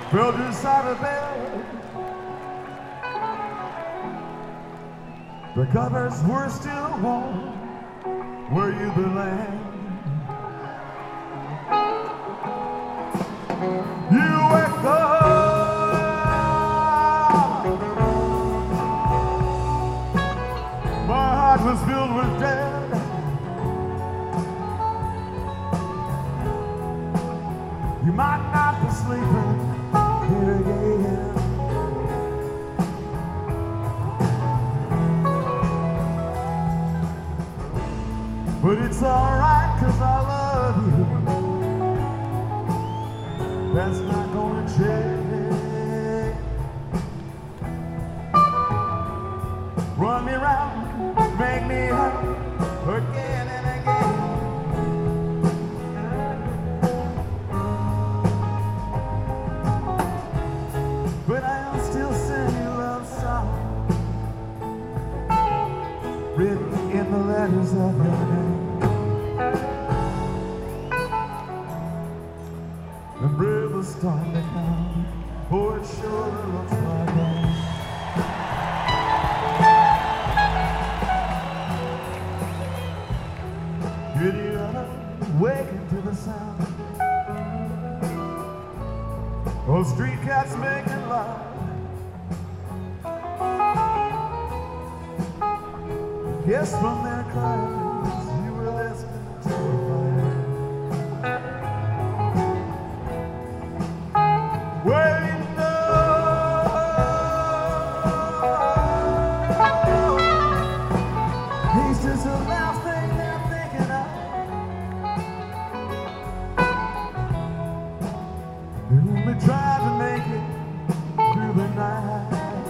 Filled inside the bed. The covers were still warm where you belong. You wake up, my heart was filled with dread. You might not be sleeping here again. But it's alright, 'cause I love you. That's not gonna change. Run me round, make me hurt again and again. But I'll still sing you love song, written in the letters of your name. The river's starting to come, oh, it sure looks like rain. Giddy up, waking to the sound of street cats making love. Yes, from their cries you were listening to the fire. Well, you know, he's just the last thing they're thinking of. They only tried to make it through the night.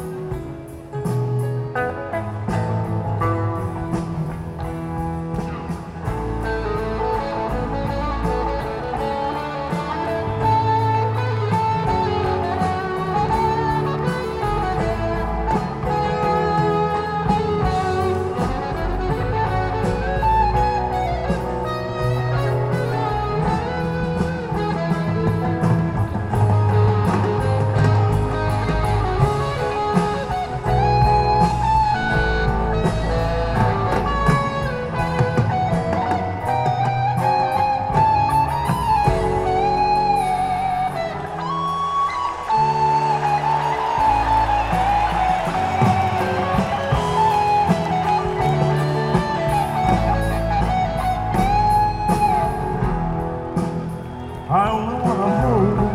I only wanna hold you.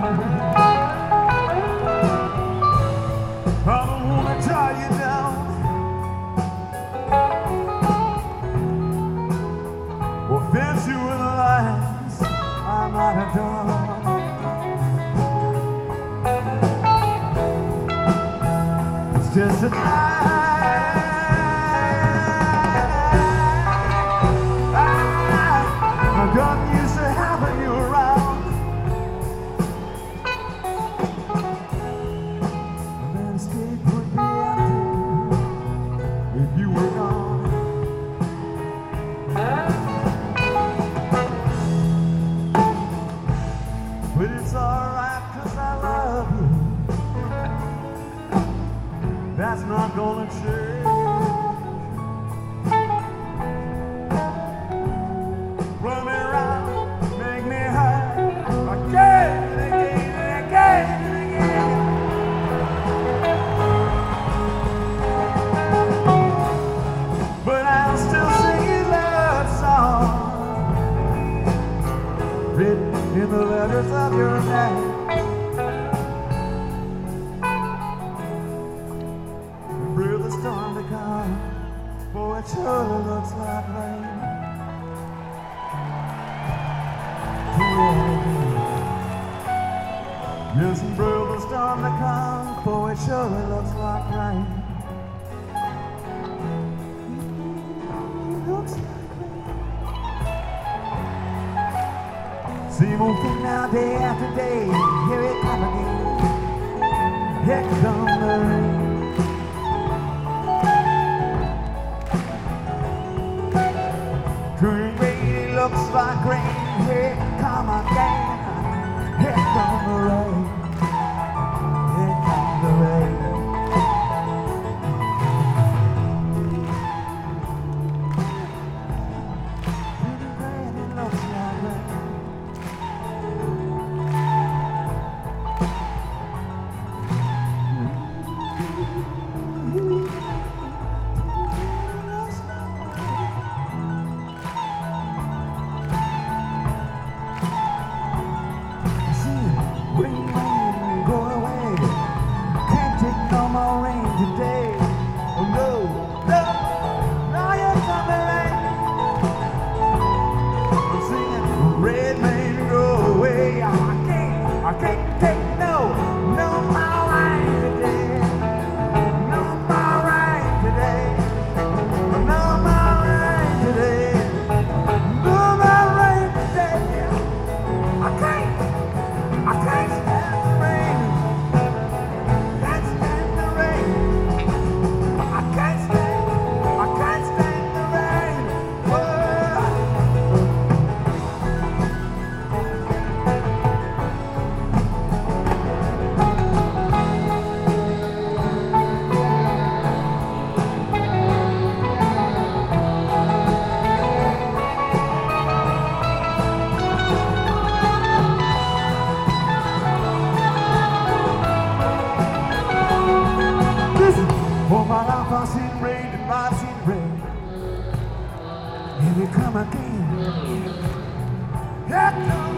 I don't wanna tie you down or fence you with lines I might have done. It's just a I got used to having you around. But it's alright, 'cause I love you. That's not gonna change. Run me around, make me hurt again and again and again and again. But I'll still sing you love song, written in the letters of your name. Through the storm to come, for it sure looks like rain. Yes, and through the storm to come, for it sure looks like rain. Looks like same old thing now, day after day. Here it comes again. Here comes the rain. Green rain looks like rain. Here it comes again. Here comes the rain. can't take no more rain today. No more rain today. No more rain today. No more rain today. I can't stand the rain. Can't stand the rain. I can't stand the rain. Whoa. Listen, all my life I've seen rain and I've seen rain. Here we come again. Here comes